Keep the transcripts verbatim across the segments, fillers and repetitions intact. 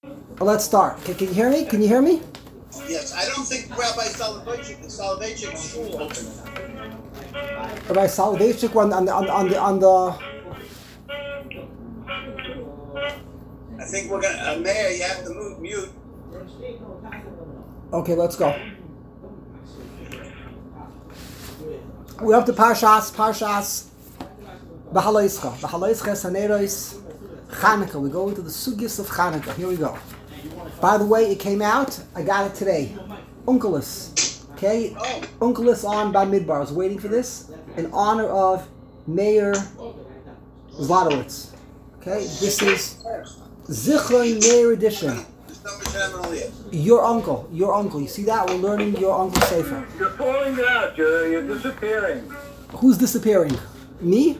Well, let's start. Can, can you hear me? Can you hear me? Yes, I don't think Rabbi Soloveitchik, the Soloveitchik school opened. Rabbi Soloveitchik on, on the on the on the on the. I think we're gonna. Uh, Mayor, you have to move mute. Okay, let's go. We're up to Parshas Parshas Behaloischa. Behaloischa Saneros Chanukah. We go into the sugis of Chanukah. Here we go. By the way, it came out. I got it today. Unkelus. Okay? Oh. Unkelus on Bamidbar. I was waiting for this in honor of Mayor Zlotowitz. Okay? This is Zichron Mayor Edition. Your uncle. Your uncle. You see that? We're learning your uncle's sefer. You're falling out. You're, you're disappearing. Who's disappearing? Me?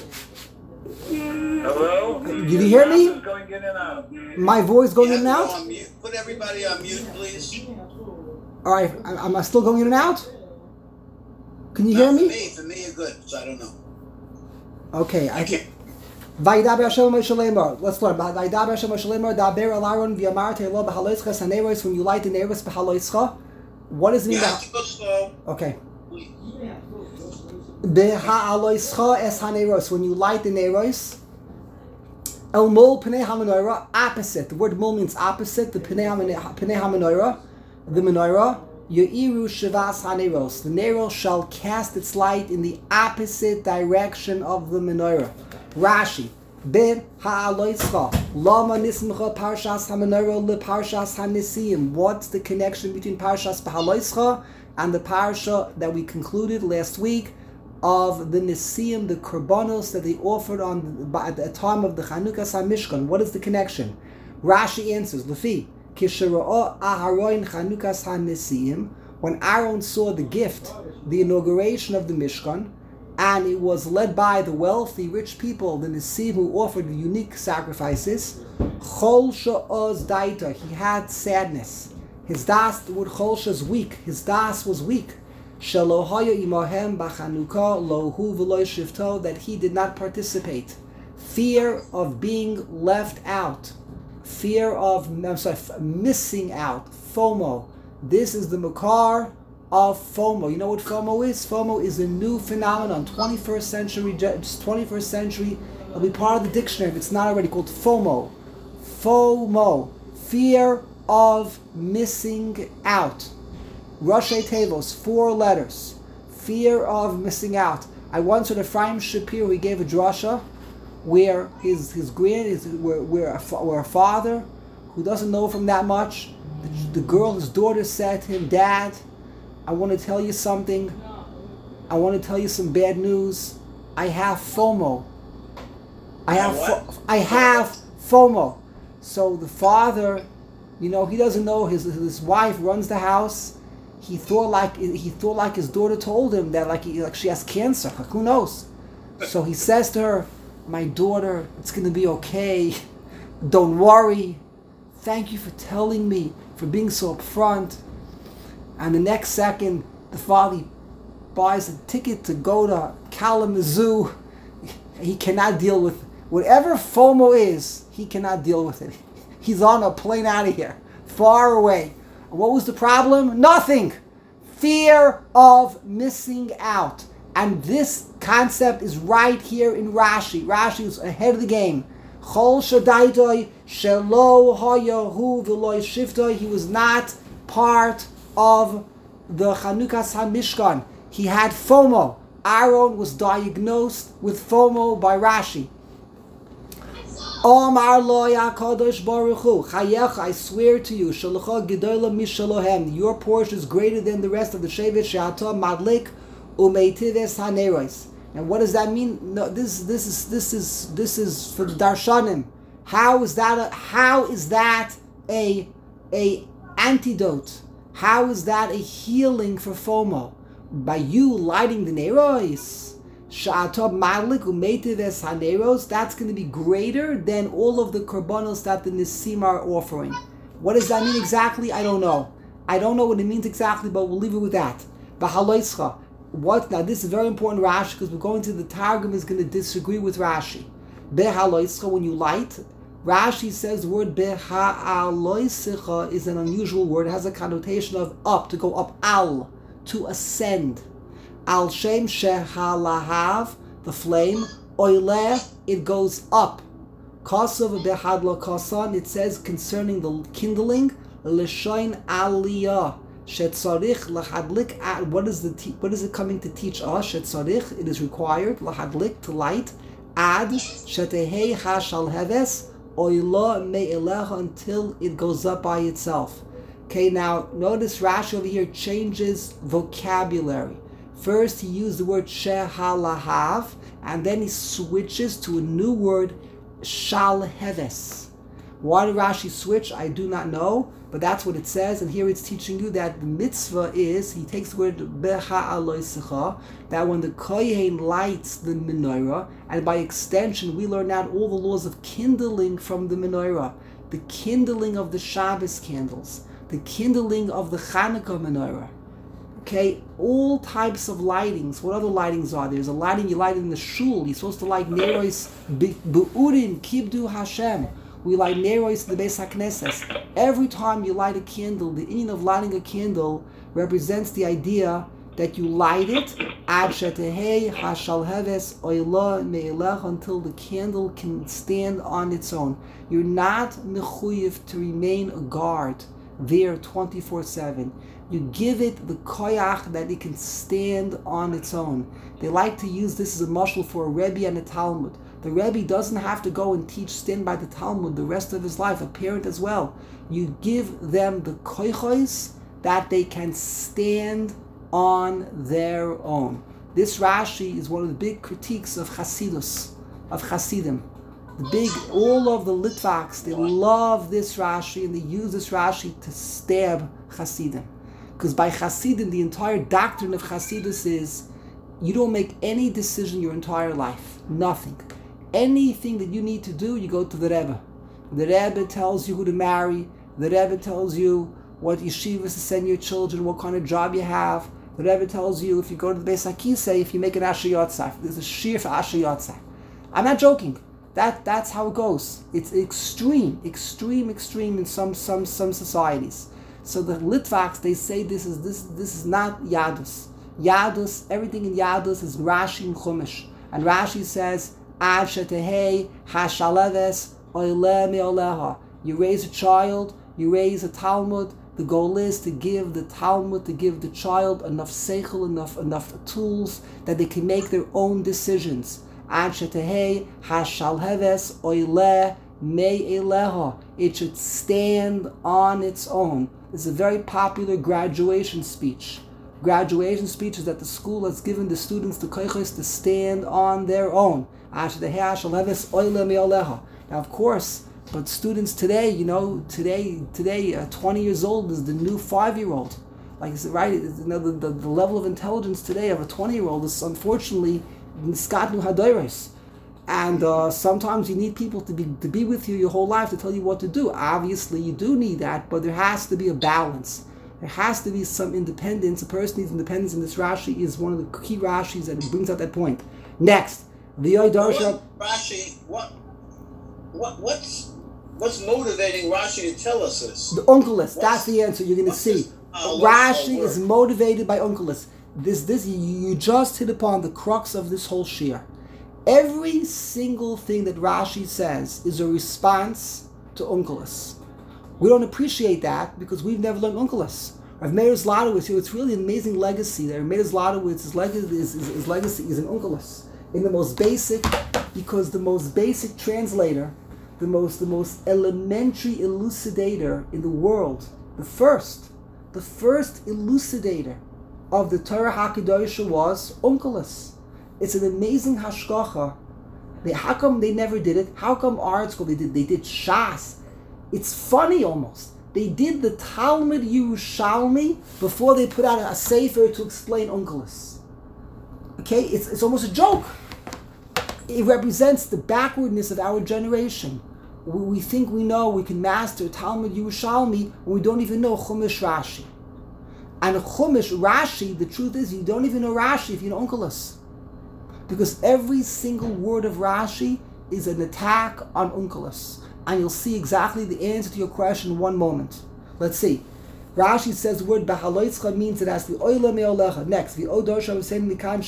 Hello? Did you hear me? It's going in and out. My voice going in and Go out? on mute. Put everybody on mute, please. All right. Am I still going in and out? Can you hear Not for me? me, for me, you're good. So I don't know. Okay. I can't. Vayidaber Hashem Moshe Lemar. Let's learn. Vayidaber Hashem Moshe Lemar. Daber al Aaron v'yamarte lo b'haloischa saneros. When you light the neros b'haloischa, what does it mean? You have to go slow. Okay. B'haloischa es haneros. When you light the neros. El mol pnei hamenoira, opposite. The word mol means opposite. The pnei hamenoira, the menorah. Yoiru shavas haneros. The neros shall cast its light in the opposite direction of the menorah. Rashi, Ben ha'aloischa, lama nismcha parshas hamenorah le parshas hanesiim. What's the connection between parshas ha'aloischa and the parsha that we concluded last week of the nesiim, the korbanos that they offered on at the time of the Chanukah Mishkan? What is the connection? Rashi answers, Lefi, kishera'o aharon Chanukah hanesiim. When Aaron saw the gift, the inauguration of the Mishkan, and it was led by the wealthy, rich people, the Nisim, who offered unique sacrifices. Chol she'oz daita, he had sadness. His das, the word chol she is weak. His das was weak. Shelo haya imahem b'chanukah lohu v'lo shifto, that he did not participate. Fear of being left out. Fear of, I'm sorry, missing out. FOMO. This is the makar of FOMO. You know what FOMO is? FOMO is a new phenomenon, twenty-first century, just twenty-first century. It'll be part of the dictionary if it's not already, called FOMO. FOMO, fear of missing out. Rashi Tevos, four letters. Fear of missing out. I once heard Ephraim Shapiro, he gave a drasha where his his grand is where where a, where a father who doesn't know from that much, the, the girl, his daughter, said to him, "Dad, I want to tell you something. I want to tell you some bad news. I have FOMO. I have fo- I have FOMO." So the father, you know, he doesn't know. His his wife runs the house. He thought like he thought like his daughter told him that like he, like she has cancer. Like, who knows? So he says to her, "My daughter, it's going to be okay. Don't worry. Thank you for telling me, for being so upfront." And the next second, the father buys a ticket to go to Kalamazoo. He cannot deal with whatever FOMO is. He cannot deal with it. He's on a plane out of here, far away. What was the problem? Nothing. Fear of missing out. And this concept is right here in Rashi. Rashi is ahead of the game. Chol shadaitoi shelo hayahu v'loy shiftoi. He was not part of the Chanukah HaMishkan. He had FOMO. Aaron was diagnosed with FOMO by Rashi. Omar lo HaKadosh Baruch Hu, Chayecha, I swear to you, Shalacha Gedola Mishalohem, your portion is greater than the rest of the Shevet She'ata Madlik Umeitives Haneros. And what does that mean? No, this this is this is this is for the Darshanim. How is that a how is that a a antidote? How is that a healing for FOMO? By you lighting the Neros. Sha'atob Malik Umetives Haneros, that's going to be greater than all of the korbanos that the Nisim are offering. What does that mean exactly? I don't know. I don't know what it means exactly, but we'll leave it with that. Bahaloischa. What? Now this is very important, Rashi, because we're going to the Targum is going to disagree with Rashi. Behaloischa, when you light, Rashi says the word beha'aloisicha is an unusual word. It has a connotation of up, to go up, al, to ascend. Al shem shehalahav, the flame, oile, it goes up. Kasav behadla kasan, it says concerning the kindling, l'shoin aliyah, shetzarich lahadlik, what is the te- what is it coming to teach us? Shetzarich, it is required, lahadlik, to light, ad, shetehei hashal heves, oila me'elecha, until it goes up by itself. Okay, now notice Rashi over here changes vocabulary. First he used the word shehalahav, and then he switches to a new word, shalheves. Why did Rashi switch? I do not know, but that's what it says, and here it's teaching you that the mitzvah is, he takes the word beha'aloisicha, that when the kohen lights the menorah, and by extension we learn out all the laws of kindling from the menorah, the kindling of the Shabbos candles, the kindling of the Chanukah menorah, okay, all types of lightings. What other lightings are there? There's a lighting you light in the shul. You're supposed to light neros be'urim kibdu Hashem. We light neros in the Beis HaKnesses. Every time you light a candle, the meaning of lighting a candle represents the idea that you light it ad shetehei hashalheves oila me'elech, until the candle can stand on its own. You're not mechuyev to remain a guard there twenty-four seven. You give it the koyach that it can stand on its own. They like to use this as a mashal for a Rebbe and a Talmud. The Rebbe doesn't have to go and teach, stand by the Talmud the rest of his life, a parent as well. You give them the koychos that they can stand on their own. This Rashi is one of the big critiques of Hasidus, of Hasidim. The big, all of the Litvaks, they love this Rashi and they use this Rashi to stab Hasidim. Because by Hasidim, the entire doctrine of Hasidus is you don't make any decision your entire life. Nothing. Anything that you need to do, you go to the Rebbe. The Rebbe tells you who to marry. The Rebbe tells you what yeshivas to send your children, what kind of job you have. The Rebbe tells you if you go to the Beis HaKisei, if you make an Asher Yotzai. There's a shir for Asher Yotzai. I'm not joking. That that's how it goes. It's extreme, extreme, extreme in some some some societies. So the Litvaks, they say this is this this is not Yadus. Yadus, everything in Yadus is Rashi and Chumash. And Rashi says, Ad shetehei hashaleves oile me'oleha. You raise a child, you raise a Talmud. The goal is to give the Talmud, to give the child enough seichel, enough enough tools that they can make their own decisions. Ad shetehei hashalheves oile me'eleha. It should stand on its own. This is a very popular graduation speech. Graduation speech is that the school has given the students the koiches to stand on their own. Ad shetehei hashalheves oile me'eleha. Now, of course, but students today, you know, today, today, uh, twenty years old is the new five-year-old. Like, right? You know, the, the, the level of intelligence today of a twenty-year-old is unfortunately niskatnu hadoros, and uh, sometimes you need people to be to be with you your whole life to tell you what to do. Obviously, you do need that, but there has to be a balance. There has to be some independence. A person needs independence, and this Rashi is one of the key Rashis that brings out that point. Next, the Yodarsha. Rashi, what, what, what's what's motivating Rashi to tell us this? The Unkelus. That's the answer. You're going to see. This, uh, Rashi is motivated by Unkelus. This, this, you just hit upon the crux of this whole shir. Every single thing that Rashi says is a response to Unkelus. We don't appreciate that because we've never learned Unkelus. Rav Meir Zlotowitz, it's really an amazing legacy. Rav Meir Zlotowitz's legacy is, is, his legacy is an Unkelus. In the most basic, because the most basic translator, the most the most elementary elucidator in the world, the first, the first elucidator of the Torah HaKadosh was Unkelus. It's an amazing hashgacha. They, how come they never did it? How come our school they did? They did Shas. It's funny almost. They did the Talmud Yerushalmi before they put out a sefer to explain Unkelus. Okay, it's it's almost a joke. It represents the backwardness of our generation. We, we think we know we can master Talmud Yerushalmi when we don't even know Chumash Rashi. And Chumash Rashi, the truth is you don't even know Rashi if you know Unkelus. Because every single word of Rashi is an attack on Unkelus. and you'll see exactly the answer to your question in one moment. Let's see. Rashi says the word Behaloitzcha means it has the Oila Me'olecha. Next, the Odosha was saying Mikan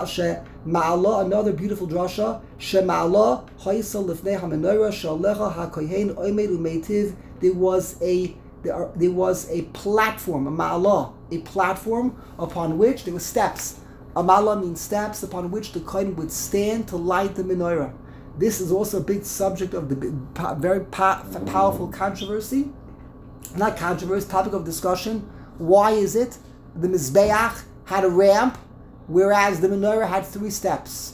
Shema'ala, another beautiful drasha. Shema'ala, Haisa Lifnei HaMenorah, Sha'alecha HaKohen Oimed Umeitiv. There was a there, there was a platform, a Ma'ala, a platform upon which there were steps. A Ma'ala means steps upon which the Kohen would stand to light the menorah. This is also a big subject of the very powerful controversy. Not controversy, topic of discussion. Why is it the Mizbeach had a ramp, whereas the menorah had three steps?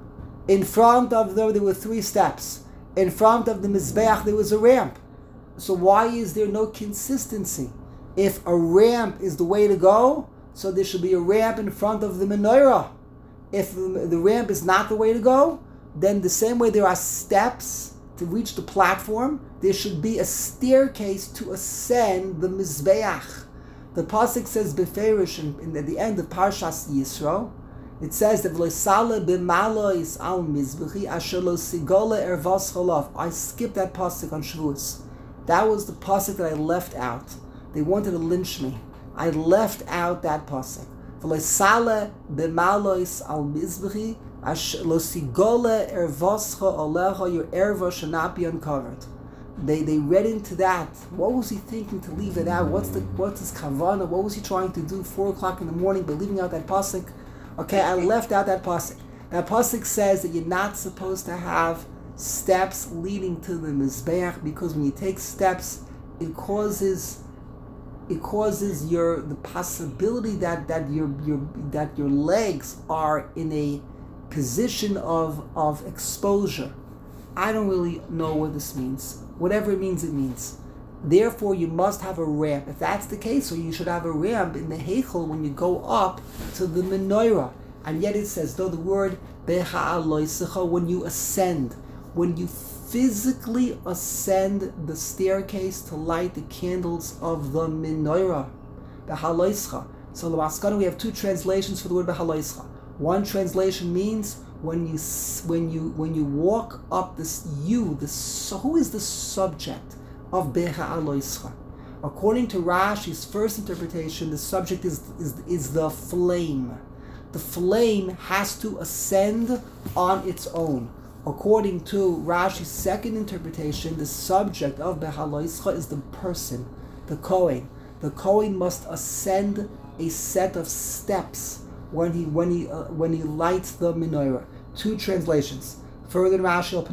In front of them, there were three steps. In front of the Mizbeach, there was a ramp. So why is there no consistency? If a ramp is the way to go, so there should be a ramp in front of the menorah. If the ramp is not the way to go, then the same way there are steps to reach the platform, there should be a staircase to ascend the Mizbeach. The pasuk says beferish in, in at the end of Parshas Yisro, it says that v'loisale b'malois al mizbechi asher lo sigole ervas cholav. I skipped that pasuk on Shavuos. That was the pasuk that I left out. They wanted to lynch me. I left out that pasuk. V'loisale b'malois al mizbechi asher lo sigole ervascha alecha. Your erva should not be uncovered. They they read into that. What was he thinking to leave it out? What's the what's his kavanah? What was he trying to do? Four o'clock in the morning, by leaving out that pasuk. Okay, I left out that pasuk. That pasuk says that you're not supposed to have steps leading to the mizbeach, because when you take steps, it causes it causes your the possibility that that your your that your legs are in a position of of exposure. I don't really know what this means. Whatever it means, it means. Therefore, you must have a ramp. If that's the case, so you should have a ramp in the heichel when you go up to the menorah. And yet it says, though the word beha'aloisecha, when you ascend, when you physically ascend the staircase to light the candles of the menorah, beha'aloisecha. So the Maskana, we have two translations for the word beha'aloisecha. One translation means when you when you when you walk up this you this who is the subject of beha'aloischa? According to Rashi's first interpretation, the subject is, is is the flame. The flame has to ascend on its own. According to Rashi's second interpretation, the subject of beha'aloischa is the person, the Kohen. The Kohen must ascend a set of steps when he when he uh, when he lights the menorah. Two translations. Further, Rashi el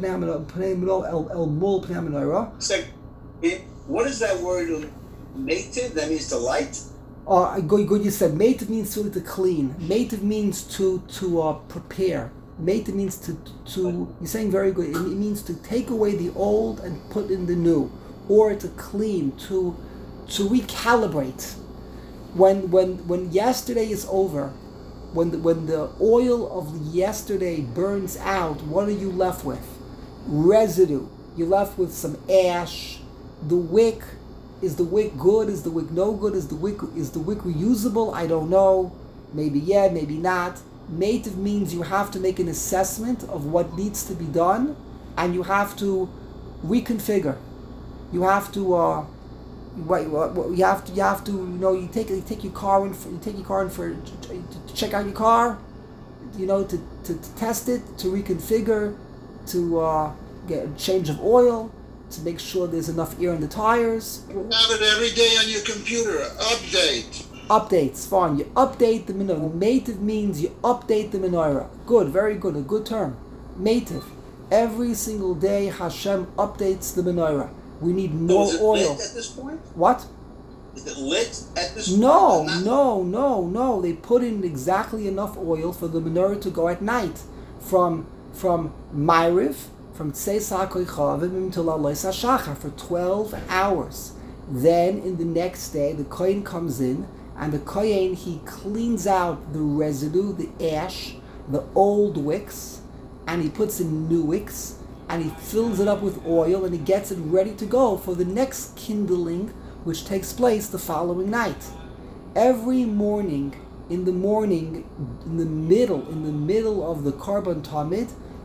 el el mul pnei menorah. Second, what is that word? Native? That means to light. Uh, good, good. You said meitiv means to to clean. Meitiv means to to uh, prepare. Meitiv means to to. You're saying very good. It, it means to take away the old and put in the new, or to clean, to to recalibrate. When when when yesterday is over. When the, when the oil of yesterday burns out, what are you left with? Residue. You're left with some ash. The wick, is the wick good? Is the wick no good? Is the wick is the wick reusable? I don't know. Maybe yeah, maybe not. Native means you have to make an assessment of what needs to be done, and you have to reconfigure. You have to. Uh, Right, well, you have to. You have to. You know, you take you take your car in. For, you take your car in for to, to check out your car. You know, to, to, to test it, to reconfigure, to uh, get a change of oil, to make sure there's enough air in the tires. You have it every day on your computer. Update. Updates, fine. You update the menorah. Native means you update the menorah. Good, very good, a good term. Native. Every single day, Hashem updates the menorah. We need more so is it oil. Lit at this point? What? Is it lit at this No, point? no, no, no. They put in exactly enough oil for the menorah to go at night, from from Ma'ariv, from Tzeis HaKoichavim until Alois HaShachar for twelve hours. Then in the next day, the Kohen comes in, and the Kohen, he cleans out the residue, the ash, the old wicks, and he puts in new wicks, and he fills it up with oil, and he gets it ready to go for the next kindling, which takes place the following night. Every morning, in the morning, in the middle, in the middle of the Karban Tamid,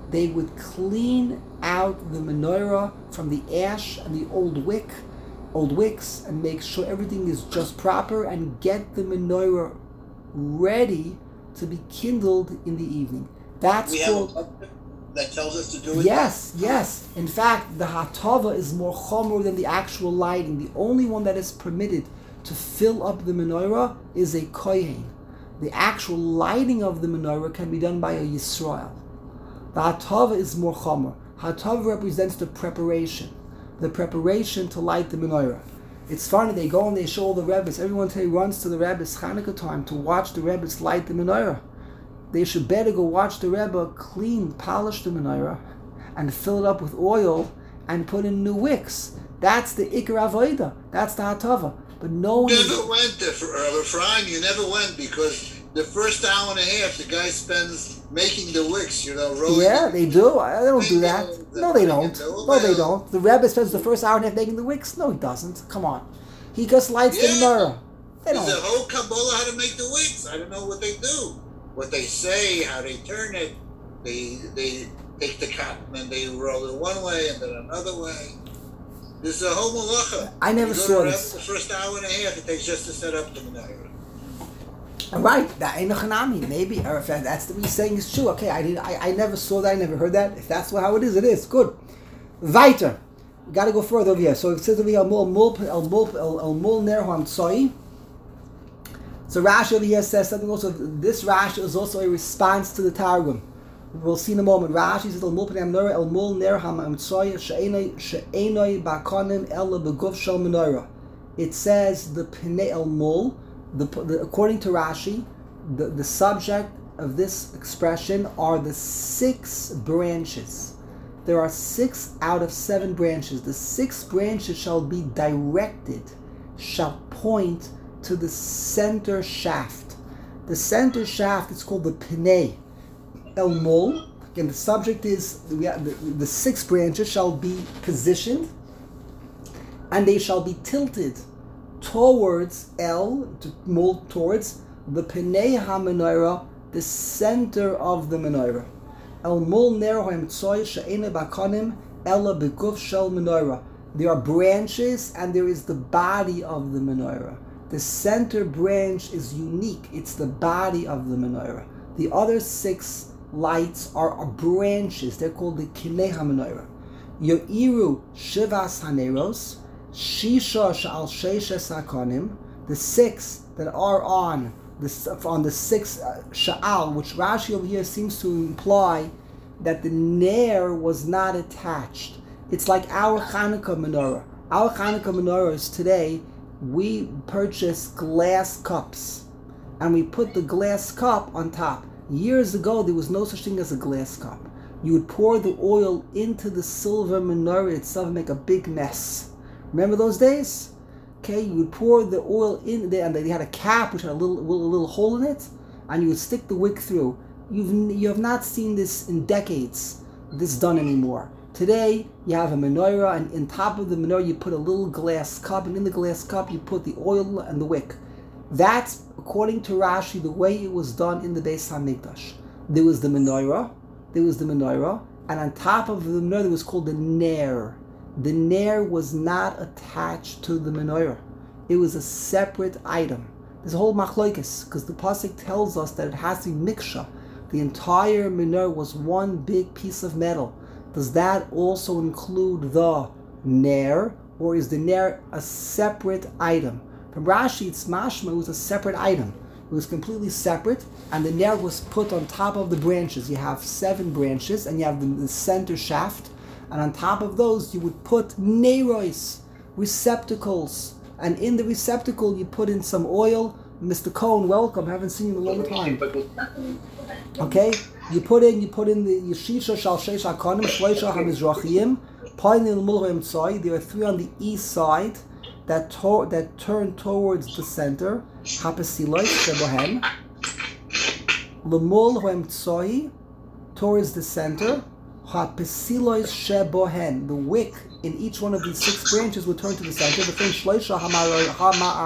they would clean out the menorah from the ash and the old wick, old wicks, and make sure everything is just proper and get the menorah ready to be kindled in the evening. That's we called... have a book that tells us to do it. Yes, yes. In fact, the hatava is more chomer than the actual lighting. The only one that is permitted to fill up the menorah is a kohen. The actual lighting of the menorah can be done by a Yisrael. The hatava is more chomer. Hatava represents the preparation, the preparation to light the menorah. It's funny, they go and they show all the Rebbes. Everyone today runs to the Rebbe's Chanukah time to watch the Rebbes light the menorah. They should better go watch the Rebbe clean, polish the menorah, and fill it up with oil and put in new wicks. That's the Ikar Avodah. That's the hatava. But no one You is... never went there, for uh, Ephraim, you never went because the first hour and a half the guy spends making the wicks, you know, rolling. Yeah, they do. I- They don't do They that. do. No, they don't. They No, they do. don't. The Rebbe spends the first hour and a half making the wicks. No, he doesn't. Come on. He just lights the Yeah. menorah. They There's a don't. whole Kabbalah how to make the wicks. I don't know what they do. What they say, how they turn it. They they take the cotton and they roll it one way and then another way. There's a whole malacha. I never you go saw to this. The first hour and a half it takes just to set up the menorah. Right, that ain't a chanami. Maybe, or if that- that's the he's saying is true. Okay, I did. I, I never saw that. I never heard that. If that's how it is, it is good. Weiter, we got to go further over here. So it says over here, mul mul el mul el el mul ner hamtzoi. So Rashi over here says something also. This Rashi is also a response to the Targum. We'll see in a moment. Rashi says el mul pnei menorah el mul ner hamtzoi she'enoi she'enoi bakonim ela beguf shel menorah. It says the pnei el mul. The, the, according to Rashi, the, the subject of this expression are the six branches. There are six out of seven branches. The six branches shall be directed, shall point to the center shaft. The center shaft is called the Pnei El Mol. Again, the subject is, the, the, the six branches shall be positioned and they shall be tilted towards El, to mold towards the Pnei HaMenorah, the center of the menorah. El Mol Ner HaMtzoy She'ene Bakanim Ela Beguf Shel Menorah. There are branches and there is the body of the menorah. The center branch is unique. It's the body of the menorah. The other six lights are, are branches. They're called the Kinei HaMenorah. Yo'iru Shivas Haneros Shisha Sha'al Sheishes Hakonim, the six that are on the on the six uh, Sha'al, which Rashi over here seems to imply that the Ner was not attached. It's like our Hanukkah menorah. Our Hanukkah menorahs today, we purchase glass cups and we put the glass cup on top. Years ago, there was no such thing as a glass cup. You would pour the oil into the silver menorah itself and make a big mess. Remember those days? Okay, you would pour the oil in there, and they had a cap which had a little, a little hole in it, and you would stick the wick through. You've you have not seen this in decades. This done anymore. Today you have a menorah, and in top of the menorah you put a little glass cup, and in the glass cup you put the oil and the wick. That's according to Rashi the way it was done in the Beis Hamikdash. There was the menorah, there was the menorah, and on top of the menorah there was called the ner. The ner was not attached to the menorah. It was a separate item. There's a whole machlokes, because the pasuk tells us that it has to be miksha. The entire menorah was one big piece of metal. Does that also include the ner, or is the ner a separate item? From Rashi, it's mashma, it was a separate item. It was completely separate, and the ner was put on top of the branches. You have seven branches, and you have the, the center shaft, and on top of those you would put neiros, receptacles, and in the receptacle you put in some oil. Mister Cohen, welcome. Haven't seen you in a long time. Okay, you put in you put in the Yeshisha Shal Sheish Hakonim Shloisha HaMizrachiyim Painil Mulhoim Tzai. There are three on the east side that to, that turn towards the center. Hapasiloi Shebohen Lemul Hoim Tzai, towards the center. Hapesilois Shebohen. The wick in each one of these six branches would turn to the center. The thing Shloisha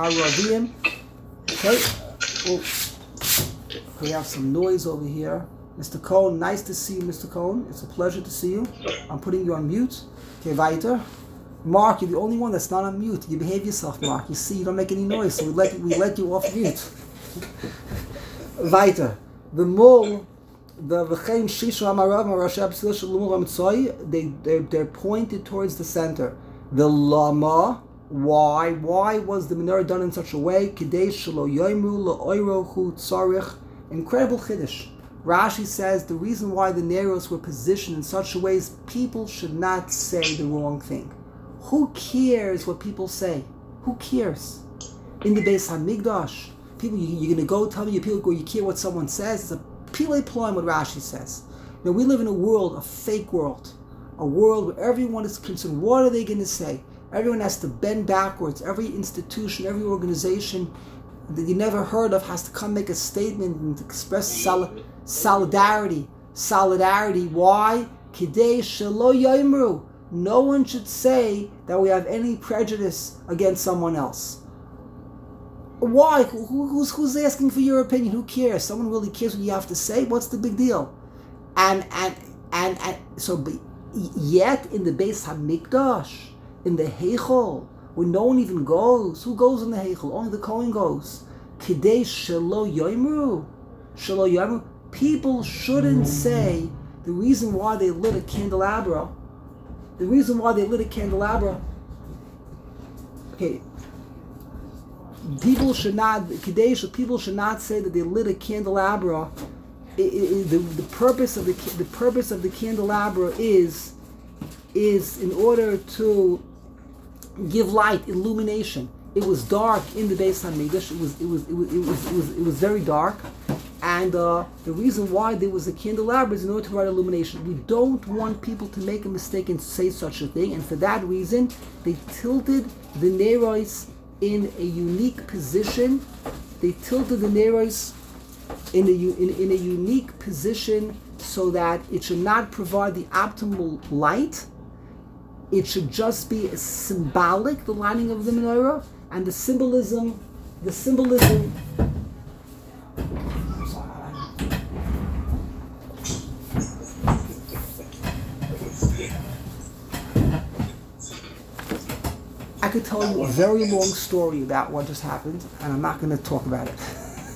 Hama'aravim. Okay. Oh. We have some noise over here. Mister Cohen, nice to see you, Mister Cohen. It's a pleasure to see you. I'm putting you on mute. Okay, weiter. Mark, you're the only one that's not on mute. You behave yourself, Mark. You see, you don't make any noise, so we let we let you off mute. Weiter. The mole, the v'chein shisha amarav marashab sil shalom ramtzoi. They they they're pointed towards the center. The lama. Why? Why was the menorah done in such a way? Kidei shelo yoimru la'oirohu tzarich. Incredible chiddush. Rashi says the reason why the neros were positioned in such a way is people should not say the wrong thing. Who cares what people say? Who cares? In the Beis Hamikdash, people, you, you're going to go tell me, people go, you care what someone says? It's a pile ploy what Rashi says. Now we live in a world, a fake world, a world where everyone is concerned. What are they going to say? Everyone has to bend backwards. Every institution, every organization that you never heard of has to come make a statement and express sol- solidarity. Solidarity. Why? Kidei shelo yoimru. No one should say that we have any prejudice against someone else. Why? Who, who's, who's asking for your opinion? Who cares? Someone really cares what you have to say? What's the big deal? And and and, and so, yet in the Beis Hamikdash, in the Heichal, where no one even goes. Who goes in the Heichal? Only the Kohen goes. Kidei shelo yoimru. Shelo yoimru. People shouldn't say the reason why they lit a candelabra. The reason why they lit a candelabra. Okay. People should not. Kidei should. People should not say that they lit a candelabra. It, it, the, the purpose of the the purpose of the candelabra is is in order to give light, illumination. It was dark in the Beis Hamikdash. It was it was it was it was it was, it was very dark, and uh, the reason why there was a candelabra is in order to provide illumination. We don't want people to make a mistake and say such a thing, and for that reason, they tilted the neros in a unique position. They tilted the neros in a in, in a unique position so that it should not provide the optimal light. It should just be a symbolic, the lighting of the menorah, and the symbolism, the symbolism. I could tell you a very long story about what just happened, and I'm not going to talk about it.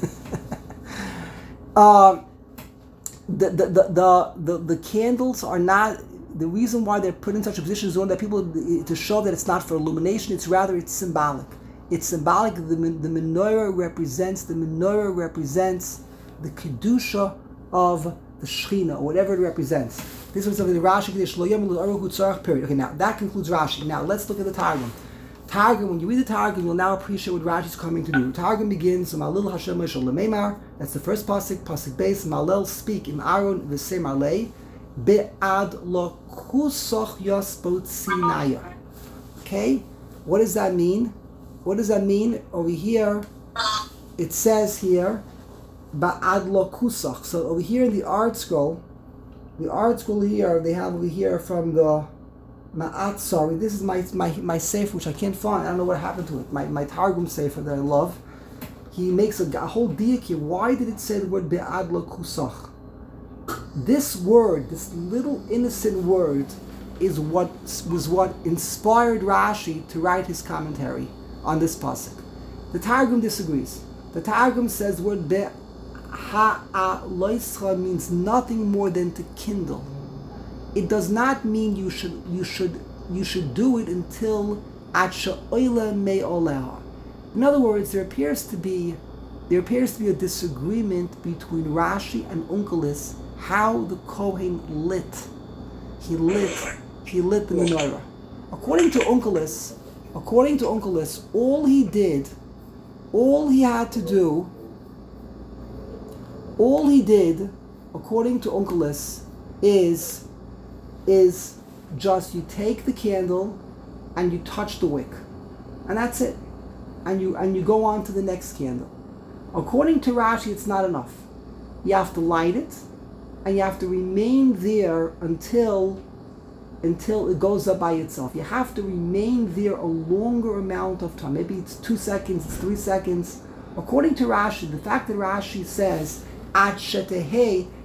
um, the, the, the, the, the, the candles are not. The reason why they're put in such a position is one that people, to show that it's not for illumination, it's rather it's symbolic. It's symbolic. The, the menorah represents the menorah represents the kedusha of the Shechina, or whatever it represents. This was something the Rashi period. Okay, now that concludes Rashi. Now let's look at the Targum. Targum. When you read the Targum, you'll now appreciate what Rashi is coming to do. Targum begins from Malil Hashem Meshal Lemeimar. That's the first pasuk. Pasuk base. Malel speak in Aaron v'sem alei. Be'ad lo kusach yasbot sinaya. Okay, what does that mean? What does that mean? Over here, it says here, Ba'ad lo kusach. So over here in the art scroll, the art scroll here, they have over here from the Ma'at, sorry, this is my my my sefer, which I can't find. I don't know what happened to it. My my Targum sefer that I love. He makes a, a whole diak here. Why did it say the word Be'ad lo kusach? This word, this little innocent word, is what was what inspired Rashi to write his commentary on this pasuk. The Targum disagrees. The Targum says the word be'ha'aloischa means nothing more than to kindle. It does not mean you should you should you should do it until at she'oila me'oleha. In other words, there appears to be there appears to be a disagreement between Rashi and Onkelos how the Kohen lit. He lit. He lit the menorah. According to Onkelos, according to Onkelos, all he did, all he had to do, all he did, according to Onkelos, is is just you take the candle and you touch the wick, and that's it, and you and you go on to the next candle. According to Rashi, it's not enough. You have to light it, and you have to remain there until until it goes up by itself. You have to remain there a longer amount of time. Maybe it's two seconds, it's three seconds. According to Rashi, the fact that Rashi says at shetehei,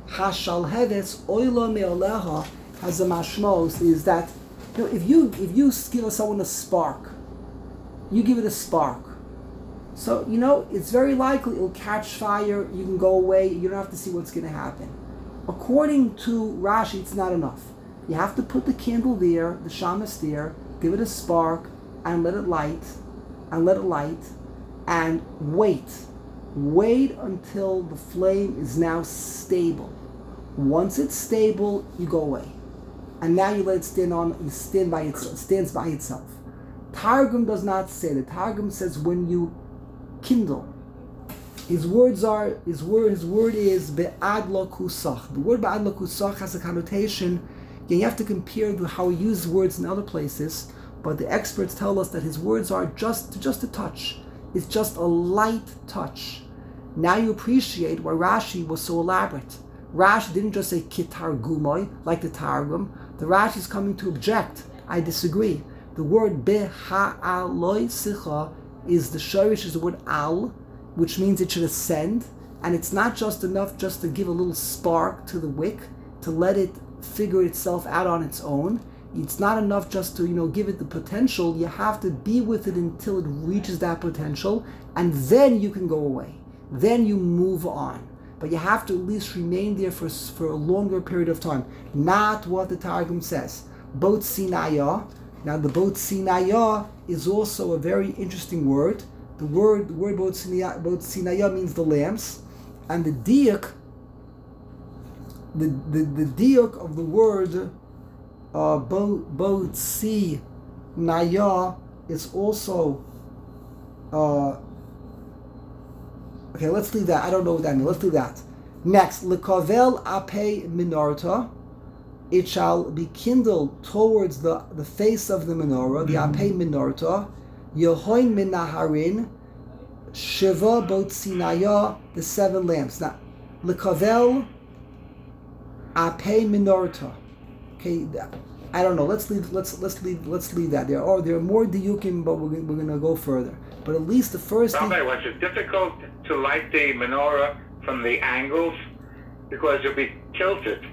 Hashalhedes oila me'aleha has a mashmos is that, you know, if you if you give someone a spark, you give it a spark. So, you know, it's very likely it'll catch fire, you can go away, you don't have to see what's going to happen. According to Rashi, it's not enough. You have to put the candle there, the shamas there, give it a spark, and let it light, and let it light, and wait. Wait until the flame is now stable. Once it's stable, you go away. And now you let it stand on, you stand by itself, stands by itself. Targum does not say that. Targum says when you kindle. His words are, his word, his word is be'ad lo kusach. The word be'ad lo kusach has a connotation. You have to compare to how he uses words in other places, but the experts tell us that his words are just, just a touch. It's just a light touch. Now you appreciate why Rashi was so elaborate. Rashi didn't just say kitargumoi, like the Targum. The Rashi is coming to object. I disagree. The word beha'aloi sicha is the shorish, is the word al, which means it should ascend, and it's not just enough just to give a little spark to the wick, to let it figure itself out on its own. It's not enough just to, you know, give it the potential. You have to be with it until it reaches that potential, and then you can go away. Then you move on. But you have to at least remain there for, for a longer period of time. Not what the Targum says. Bot Sinaya. Now the Bot Sinaya is also a very interesting word. The word the word Bot Sinaya, Bot Sinaya means the lamps. And the diak, the, the, the diak of the word uh, Bot Sinaya is also uh, okay, let's leave that. I don't know what that means. Let's do that. Next, lekavel ape minorta. It shall be kindled towards the, the face of the menorah, the ape minorta. Yehoin minaharin. Shiva bot sinaya, the seven lamps. Now, lekavel ape minorta. Okay, I don't know. Let's leave. Let's let's leave. Let's leave that there. Or there are more diukim, but we're we're gonna go further. But at least the first thing. Rabbi, was it difficult to light the menorah from the angles because you'll be tilted?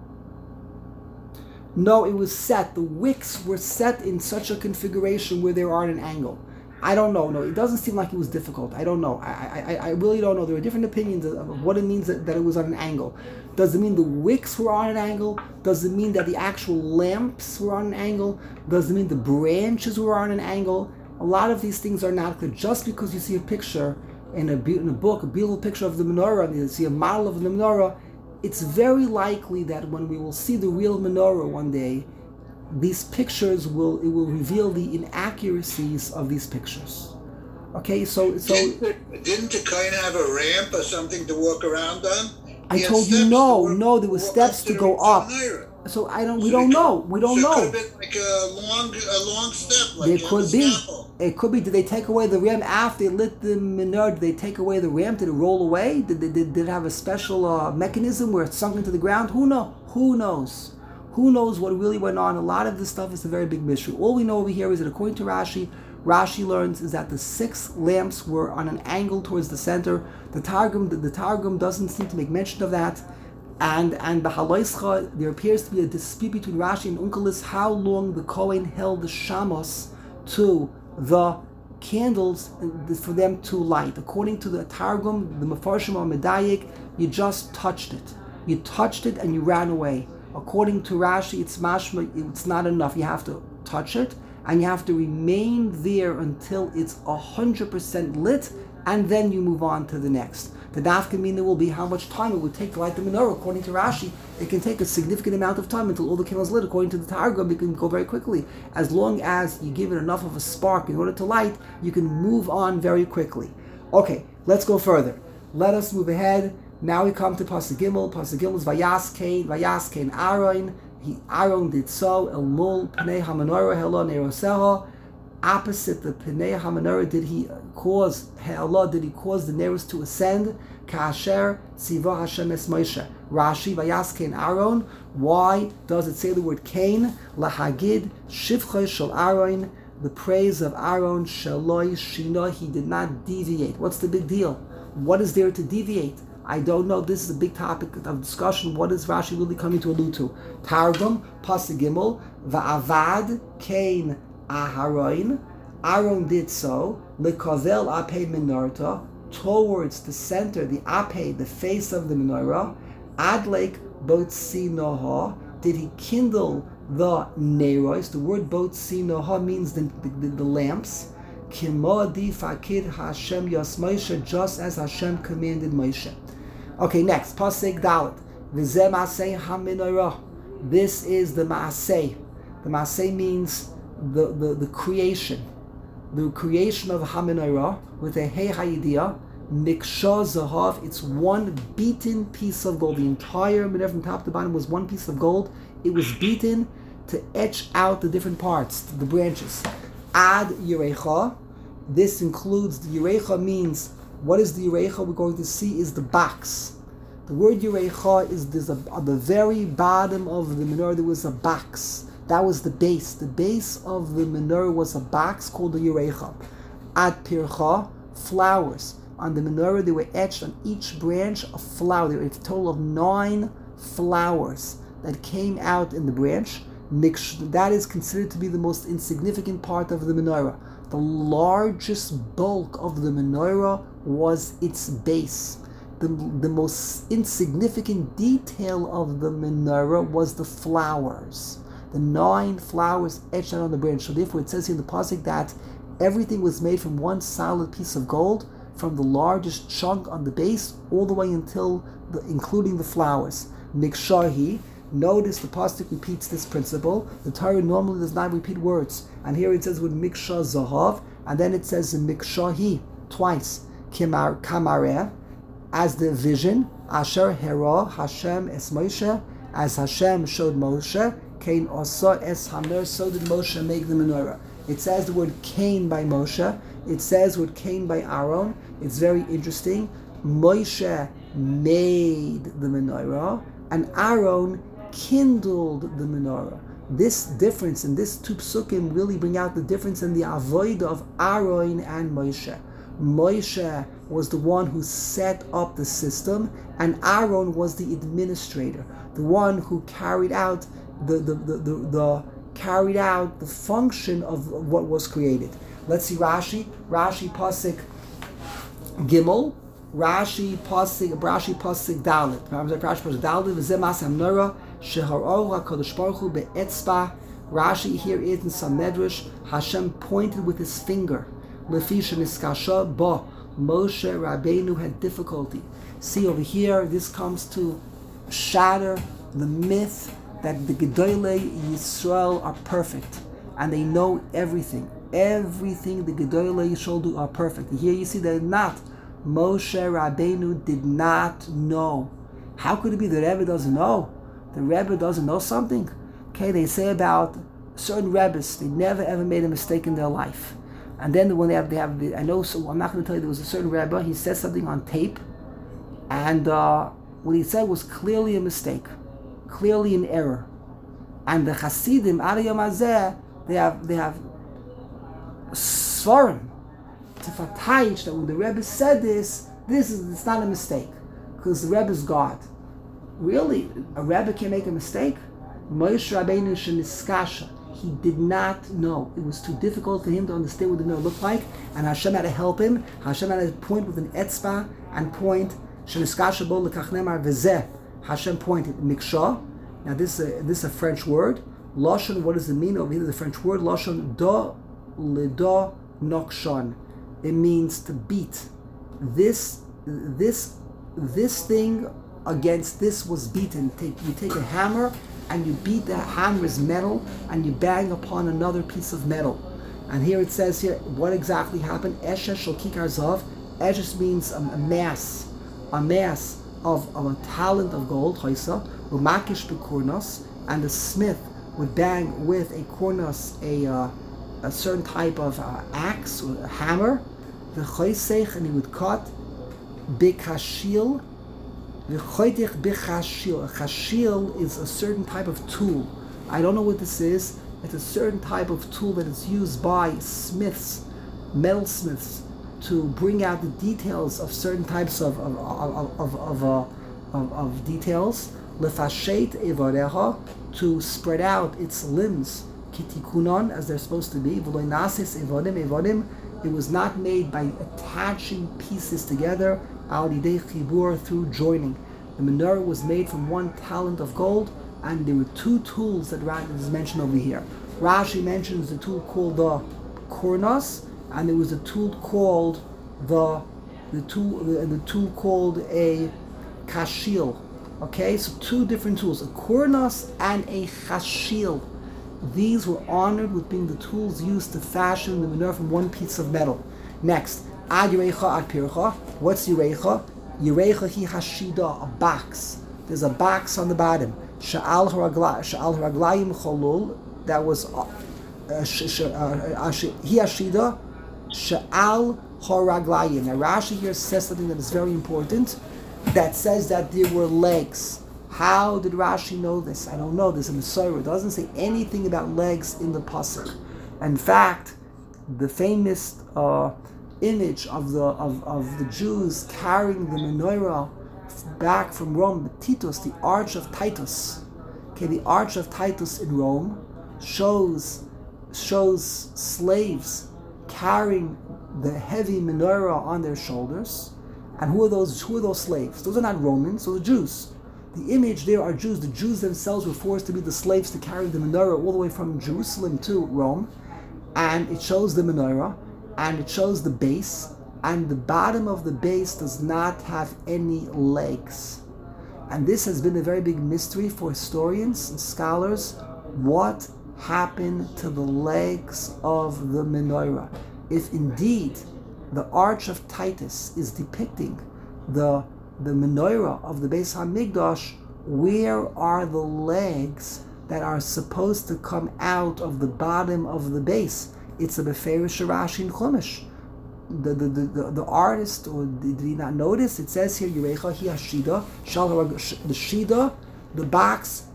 No, it was set. The wicks were set in such a configuration where they are at an angle. I don't know. No, it doesn't seem like it was difficult. I don't know. I I, I really don't know. There are different opinions of what it means that, that it was on an angle. Does it mean the wicks were on an angle? Does it mean that the actual lamps were on an angle? Does it mean the branches were on an angle? A lot of these things are not clear. Just because you see a picture in a, in a book, a beautiful picture of the menorah, and you see a model of the menorah, it's very likely that when we will see the real menorah one day, these pictures will it will reveal the inaccuracies of these pictures. Okay, so so Didn't the, didn't the kohen have a ramp or something to walk around on? I He had told you steps no, to work- no, there were walk steps up to the go up. menorah. So I don't. We So don't it know. could- We don't so know. It could have been like a long, a long step, like There in could the be. scaffold. It could be. Did they take away the ram after they lit the menorah? Did they take away the ram? Did it roll away? Did did, did, did it have a special uh, mechanism where it sunk into the ground? Who know? Who knows? Who knows what really went on? A lot of this stuff is a very big mystery. All we know over here is that according to Rashi, Rashi learns is that the six lamps were on an angle towards the center. The Targum, the, the Targum doesn't seem to make mention of that. And and the Haloischa, there appears to be a dispute between Rashi and Unkelis how long the Kohen held the shamos to the candles for them to light. According to the Targum, the Mefarshim or Medayik, you just touched it. You touched it and you ran away. According to Rashi, it's mashma, it's not enough. You have to touch it and you have to remain there until it's one hundred percent lit, and then you move on to the next. The nafka mina will be how much time it would take to light the menorah. According to Rashi, it can take a significant amount of time until all the candles lit. According to the Targum, it can go very quickly. As long as you give it enough of a spark in order to light, you can move on very quickly. Okay, let's go further. Let us move ahead. Now we come to Pasuk Gimel. Pasuk Gimel is Vayas Kain, Vayas Kain Aaron. He Aaron did so. El Mul Pnei HaMenorah Helo Neroseha. Opposite the Pnei HaMenorah did he cause Helo? Did he cause the Neros to ascend? Kasher Tziva Hashem Es Moshe. Rashi Vayas Kain Aaron. Why does it say the word Kain? Lahagid Shivcha Shel Aaron. The praise of Aaron Shaloi Shina. He did not deviate. What's the big deal? What is there to deviate? I don't know. This is a big topic of discussion. What is Rashi really coming to allude to? Targum, Pasuk Gimel, Va'avad Kain Aharon. Aaron did so, Lekavel Apei Menorta, towards the center, the Apei, the face of the menorah. Adlek Botzi Noha, did he kindle the Neros? The word Botzi Noha means the, the, the lamps. Kimodi Fakid Hashem Yas Moshe, just as Hashem commanded Moshe. Okay, next, Pasuk Dalet. V'zeh Maaseh HaMenorah. This is the Maaseh. The Maaseh means the, the, the creation. The creation of HaMenorah with a Hey Hayidia. Miksha Zahav. It's one beaten piece of gold. The entire Menorah from top to bottom was one piece of gold. It was beaten to etch out the different parts, the branches. Ad Yerecha. This includes, the Yerecha means, what is the Yerecha we're going to see is the box. The word Yerecha is, there's a, at the very bottom of the menorah there was a box. That was the base. The base of the menorah was a box called the Yerecha. Ad Pircha, flowers. On the menorah they were etched on each branch a flower. There were a total of nine flowers that came out in the branch. That is considered to be the most insignificant part of the menorah. The largest bulk of the menorah was its base. The, the most insignificant detail of the menorah was the flowers. The nine flowers etched out on the branch. So therefore it says here in the pasuk that everything was made from one solid piece of gold, from the largest chunk on the base all the way until, the, including the flowers. Mikshahi. Notice the pasuk repeats this principle. The Torah normally does not repeat words, and here it says with miksha zahav, and then it says mikshahi twice. Kimar kamareh, as the vision. Asher hera Hashem es Moshe, as Hashem showed Moshe. Kain asa es hamer, so did Moshe make the menorah. It says the word Kain by Moshe. It says word Kain by Aaron. It's very interesting. Moshe made the menorah, and Aaron kindled the menorah. This difference in this two psukim really bring out the difference in the avodah of Aaron and Moshe. Moshe was the one who set up the system, and Aaron was the administrator, the one who carried out the the, the, the, the carried out the function of what was created. Let's see Rashi. Rashi pasuk Gimel. Rashi pasuk Rashi pasuk Dalet. Rashi pasuk Dalet. V'zeh Maaseh HaMenorah sheharor HaKadosh Baruch Hu be'etzba. Rashi here is in some medrash. Hashem pointed with his finger. Lefi sheniskasha ba. Moshe Rabbeinu had difficulty. See over here, this comes to shatter the myth that the Gedolei Yisrael are perfect and they know everything. Everything the Gedolei Yisrael do are perfect. Here you see they're not. Moshe Rabbeinu did not know. How could it be the Rebbe doesn't know? The Rebbe doesn't know something? Okay, they say about certain Rebbes, they never ever made a mistake in their life. And then when they have, they have, I know, so I'm not going to tell you, there was a certain Rebbe, he said something on tape, and uh, what he said was clearly a mistake, clearly an error. And the Hasidim, Ad Hayom Hazeh, they have, they have svarim to fatayich that when the Rebbe said this, this is, it's not a mistake, because the Rebbe is God. Really? A Rebbe can make a mistake? Moshe Rabbeinu sheniskasha. He did not know. It was too difficult for him to understand what the menorah looked like, and Hashem had to help him. Hashem had to point with an etzba and point sheniskasha bo lekach nemar v'zeh. Hashem pointed miksha. Now this is a, this is a French word. Lashon. What does it mean over here? The French word lashon do ledo nokshan. It means to beat. This this this thing against this was beaten. Take, you take a hammer and you beat the hammer's metal and you bang upon another piece of metal. And here it says here, what exactly happened? Eshes shel kikar zav. Eshes means a, a mass, a mass of, of a talent of gold, chaisa, umakish bekurnos, and the smith would bang with a kurnos, a uh, a certain type of uh, axe or a hammer, the chaisech, and he would cut bikashil. The choydich b'chashil. A chashil is a certain type of tool. I don't know what this is. It's a certain type of tool that is used by smiths, metalsmiths, to bring out the details of certain types of of of of of, uh, of, of details. Lefashet evareha, to spread out its limbs, kitikunon, as they're supposed to be. V'lo nasis evodim evodim. It was not made by attaching pieces together, al yidei chibur, through joining. The menorah was made from one talent of gold, and there were two tools that is mentioned over here. Rashi mentions the tool called the kurnas, and there was a tool called the the tool the, the tool called a kashil. Okay, so two different tools, a kurnas and a kashil. These were honored with being the tools used to fashion the menorah from one piece of metal. Next, ad yirecha ad pircha. What's yirecha? Yirecha hi hashida, a box. There's a box on the bottom. Sha'al haraglayim cholul. That was uh, uh, hi hashida. Sha'al haraglayim. Now Rashi here says something that is very important. That says that there were legs. How did Rashi know this? I don't know. This in the Surah. It doesn't say anything about legs in the pasuk. In fact, the famous uh, image of the of, of the Jews carrying the menorah back from Rome, the Titus, the Arch of Titus. Okay, the Arch of Titus in Rome shows shows slaves carrying the heavy menorah on their shoulders. And who are those? Who are those slaves? Those are not Romans. Those are Jews. The image there are Jews. The Jews themselves were forced to be the slaves to carry the menorah all the way from Jerusalem to Rome, and it shows the menorah, and it shows the base, and the bottom of the base does not have any legs. And this has been a very big mystery for historians and scholars. What happened to the legs of the menorah? If indeed the Arch of Titus is depicting the the menorah of the Beis HaMikdash, where are the legs that are supposed to come out of the bottom of the base? It's a Beferish Rashi in Chumash. The the, the, the the artist, or did he not notice? It says here, Yerecha hi hashida, shal the shida, the box,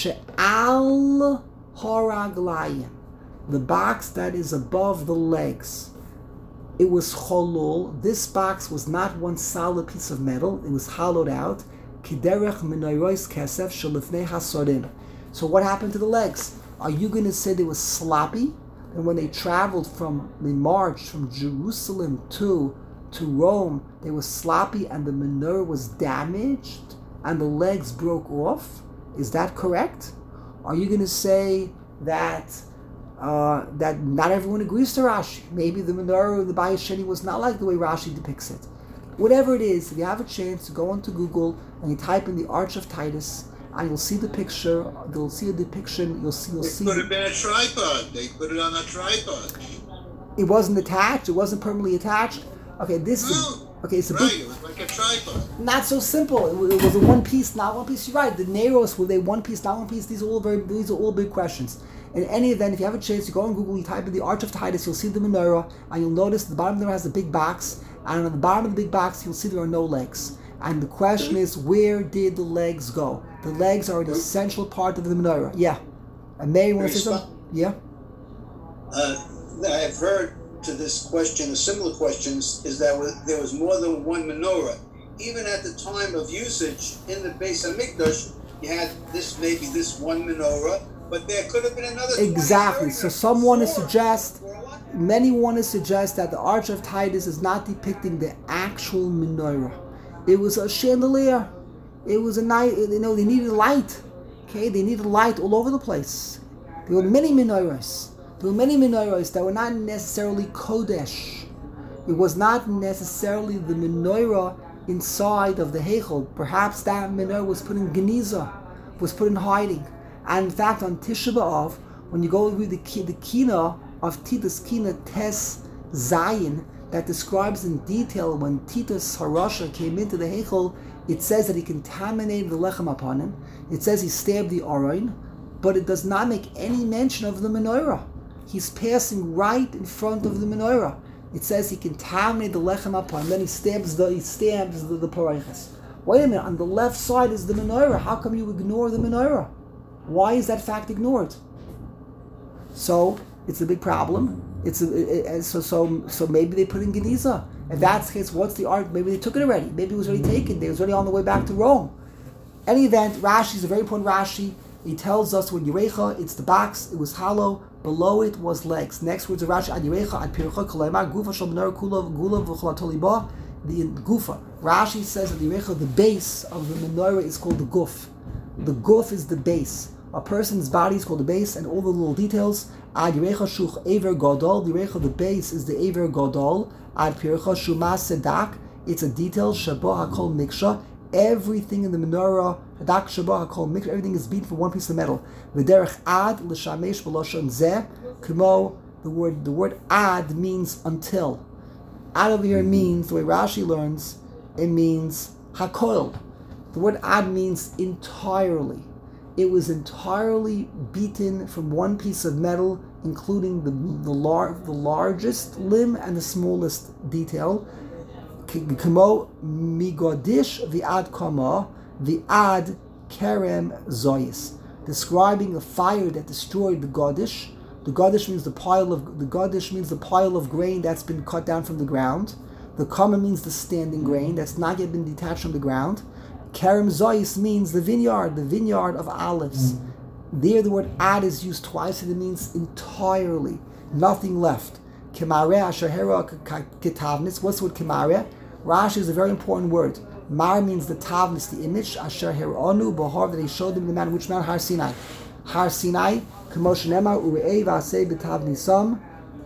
she'al haraglayim, the box that is above the legs. It was cholul. This box was not one solid piece of metal. It was hollowed out. Kiderech menorahs kesef shelifnei hasorim. So what happened to the legs? Are you going to say they were sloppy? And when they traveled from, they marched from Jerusalem to to Rome, they were sloppy and the menorah was damaged and the legs broke off? Is that correct? Are you going to say that Uh, that not everyone agrees to Rashi? Maybe the menorah of the Bayis Sheni was not like the way Rashi depicts it. Whatever it is, if you have a chance to go onto Google and you type in the Arch of Titus, and you'll see the picture, you'll see a depiction, you'll see... You'll it see could have been a tripod. They put it on a tripod. It wasn't attached, it wasn't permanently attached. Okay, this No. is... Okay, it's a Right, big... it was like a tripod. Not so simple. It was, it was a one piece, not one piece. You're right. The Neros, were they one piece, not one piece? These are all very, these are all big questions. In any event, if you have a chance, you go on Google, you type in the Arch of Titus, you'll see the menorah, and you'll notice the bottom of the menorah has a big box, and on the bottom of the big box, you'll see there are no legs. And the question is, where did the legs go? The legs are an essential part of the menorah. Yeah. And Mary, you want to say something? Yeah. Uh, I've heard to this question, a similar questions, is that there was more than one menorah. Even at the time of usage in the Beis HaMikdash, you had this, maybe this one menorah, but there could have been another. Exactly. So some want to Four. suggest, many want to suggest that the Arch of Titus is not depicting the actual menorah. It was a chandelier. It was a night. You know, they needed light. Okay, they needed light all over the place. There were many menorahs. There were many menorahs that were not necessarily kodesh. It was not necessarily the menorah inside of the heichal. Perhaps that menorah was put in geniza, was put in hiding. And in fact, on Tisha B'Av, when you go read the, the Kina of Titus Kina Tes Zayin, that describes in detail when Titus Harasha came into the Heichel, it says that he contaminated the lechem upon him. It says he stabbed the Aron, but it does not make any mention of the menorah. He's passing right in front of the menorah. It says he contaminated the lechem upon him, then he stabs the he stabs the, the paraychas. Wait a minute, on the left side is the menorah. How come you ignore the menorah? Why is that fact ignored? So, it's a big problem. It's a, it, it, so so so maybe they put in Geniza. If that's the case, what's the art? Maybe they took it already. Maybe it was already taken. They was already on the way back to Rome. Any event, Rashi is a very important Rashi. He tells us when Yerecha, it's the box, it was hollow. Below it was legs. Next words of Rashi, Ad Yerecha, Ad Pircha, Kolaimar, Gufa Shal Benor Kula, Gula V'cholatoliba. The Gufa. Rashi says that the Yerecha, the base of the menorah is called the Guf. The Guf is the base. A person's body is called the base, and all the little details. Ad Yerecha Shuch Aver Gadol. The Yerecha, the base is the Aver Gadol. Ad Pircha Shuma Sedak. It's a detail. Shabah HaKol Miksha. Everything in the menorah, Hadak Shabah HaKol Miksha. Everything is beaten for one piece of metal. V'derech Ad L'Shamesh B'Lashon Zeh. Kumo. The word the word Ad means until. Ad over here means, the way Rashi learns, it means Hakoil. The word Ad means entirely. It was entirely beaten from one piece of metal, including the the, lar- the largest limb and the smallest detail. Kamo migodish the ad kama, the ad kerem zoyis, describing a fire that destroyed the godish. The godish means the pile of the godish means the pile of grain that's been cut down from the ground. The kama means the standing grain that's not yet been detached from the ground. Kerem Zois means the vineyard, the vineyard of olives. Mm. There the word ad is used twice and it means entirely, nothing left. Kemare ashahera ketavnis. What's the word kemare? Rashi is a very important word. Mar means the tavnis, the image. Asher heranu bahar, that he showed them the man. Which man? Har Sinai. Har Sinai. Kemoshenema ure'ei v'asei b'tavnisam.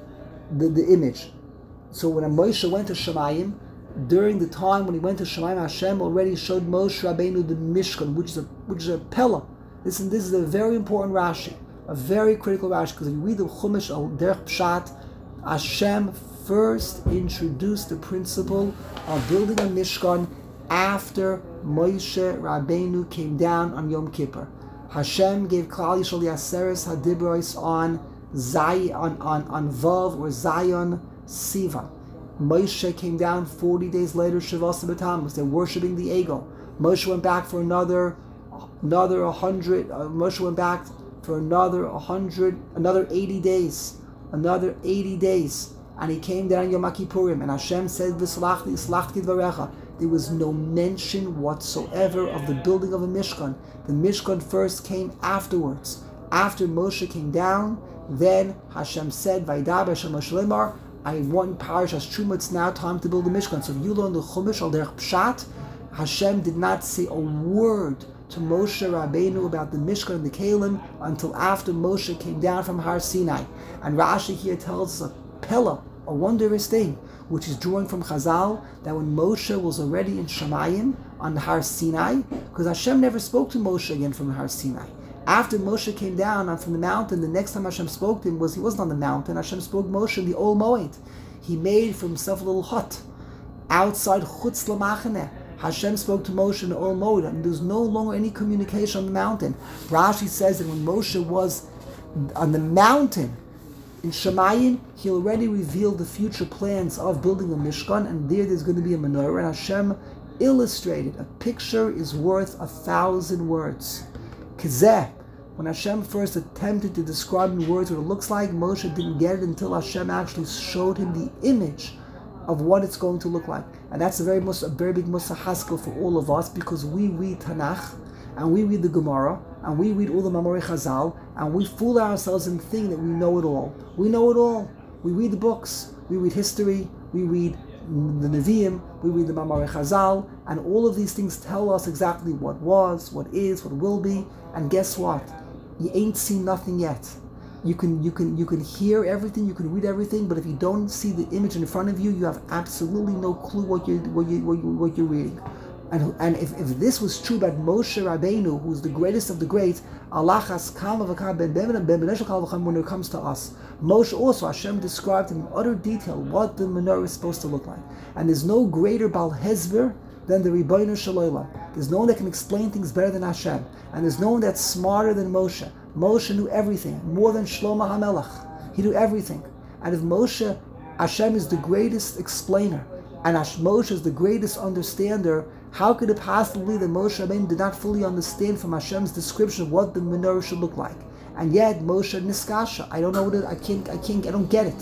The the image. So when Moshe went to Shemayim, during the time when he went to Shemayim, Hashem already showed Moshe Rabbeinu the Mishkan, which is a which is a pillar. Listen, this is a very important Rashi, a very critical Rashi, because if you read the Chumash al Derech Pshat, Hashem first introduced the principle of building a Mishkan after Moshe Rabbeinu came down on Yom Kippur. Hashem gave Klal Yisrael Yaseres Hadibros on Zay on on on Vav or Zion Sivan. Moshe came down forty days later, Shavas B'Tammuz. They're worshiping the Egel. Moshe went back for another, another a hundred. Uh, Moshe went back for another a hundred, another eighty days, another eighty days, and he came down Yom Kippurim. And Hashem said, "V'slachti, slachti dvarecha." There was no mention whatsoever of the building of a Mishkan. The Mishkan first came afterwards. After Moshe came down, then Hashem said, "Vaydaber Hashem Moshe Lemar." I want parish as truma. It's now time to build a Mishkan. So if you learn the Chumash al Derech Pshat, Hashem did not say a word to Moshe Rabbeinu about the Mishkan and the Kalim until after Moshe came down from Har Sinai. And Rashi here tells us a pella, a wondrous thing, which is drawing from Chazal, that when Moshe was already in Shemayim on Har Sinai, because Hashem never spoke to Moshe again from Har Sinai. After Moshe came down from the mountain, the next time Hashem spoke to him was he wasn't on the mountain. Hashem spoke to Moshe in the Ol Moed. He made for himself a little hut outside Chutz Lamachaneh. Hashem spoke to Moshe in the Ol Moed, and there's no longer any communication on the mountain. Rashi says that when Moshe was on the mountain in Shemayim, he already revealed the future plans of building a Mishkan, and there there's going to be a menorah. And Hashem illustrated, a picture is worth a thousand words. Kizeh. When Hashem first attempted to describe in words what it looks like, Moshe didn't get it until Hashem actually showed him the image of what it's going to look like. And that's a very a very big Musa Haskell for all of us, because we read Tanakh, and we read the Gemara, and we read all the Mamorei Chazal, and we fool ourselves and think that we know it all. We know it all. We read the books, we read history, we read the Nevi'im, we read the Mamorei Chazal, and all of these things tell us exactly what was, what is, what will be. And guess what? You ain't seen nothing yet. You can you can you can hear everything, you can read everything, but if you don't see the image in front of you, you have absolutely no clue what you what you what, you, what you're reading. And and if, if this was true about Moshe Rabbeinu, who's the greatest of the greats, Allah has come of a ben ben ben when it comes to us. Moshe also, Hashem described in utter detail what the menorah is supposed to look like. And there's no greater Baal Hezber than the Ribono Shel Olam. There's no one that can explain things better than Hashem. And there's no one that's smarter than Moshe. Moshe knew everything, more than Shlomo HaMelech. He knew everything. And if Moshe, Hashem is the greatest explainer, and Moshe is the greatest understander, how could it possibly that Moshe Rabbeinu did not fully understand from Hashem's description of what the menorah should look like? And yet Moshe niskasha. I don't know what it, I can't, I can't, I don't get it.